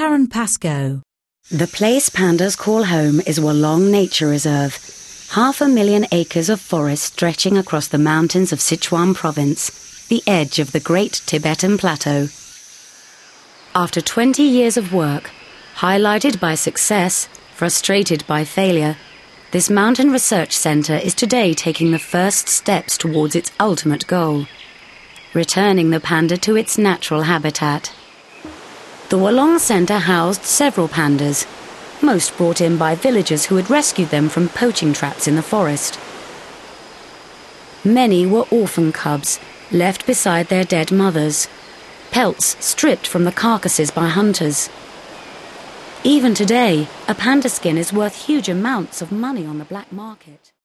Sharon Pascoe. The place pandas call home is Wolong Nature Reserve, 500,000 acres of forest stretching across the mountains of Sichuan Province, the edge of the Great Tibetan Plateau. After 20 years of work, highlighted by success, frustrated by failure, this mountain research centre is today taking the first steps towards its ultimate goal, returning the panda to its natural habitat. The Wolong Centre housed several pandas, most brought in by villagers who had rescued them from poaching traps in the forest. Many were orphan cubs, left beside their dead mothers, pelts stripped from the carcasses by hunters. Even today, a panda skin is worth huge amounts of money on the black market.